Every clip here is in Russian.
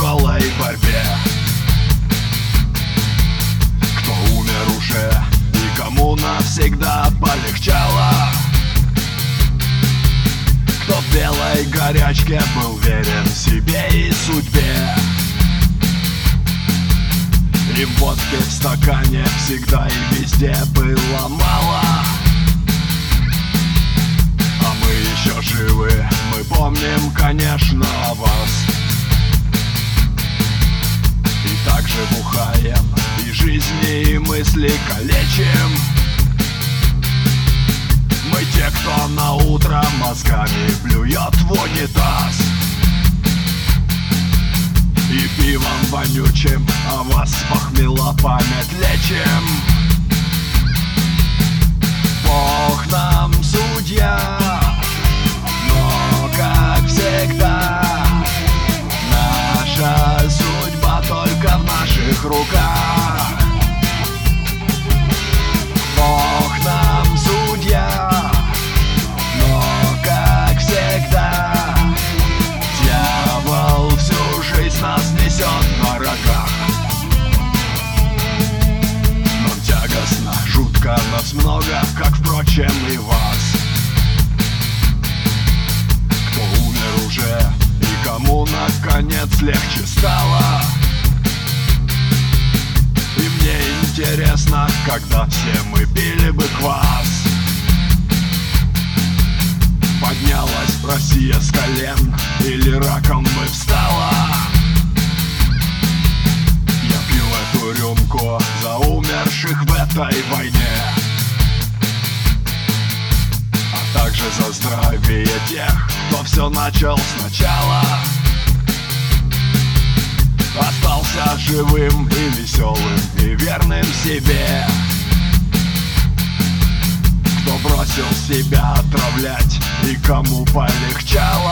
тяжелой борьбе. Кто умер уже и кому навсегда полегчало, кто в белой горячке был верен себе и судьбе. И водки в стакане всегда и везде было мало, а мы еще живы, мы помним, конечно, вас. И так же бухаем, и жизни, и мысли калечим. Мы те, кто на утро мозгами плюет в унитаз и пивом вонючим, а вас похмела память лечим. Бог нам судья, но как всегда наша судьба только в наших руках. Бог нам судья, но как всегда дьявол всю жизнь нас несет на рогах. Нам тягостно, жутко, нас много, как, впрочем, и вас. Кто умер уже и кому, наконец, легче стало. И мне интересно, когда все мы пили бы квас. Поднялась Россия с колен или раком бы встала. Я пью эту рюмку за умерших в этой войне, а также за здравие тех, кто все начал сначала, остался живым и веселым и верным себе, кто бросил себя отравлять и кому полегчало.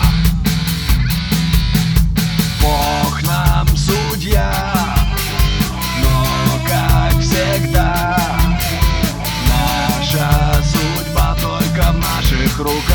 Бог нам судья, но как всегда наша судьба только в наших руках.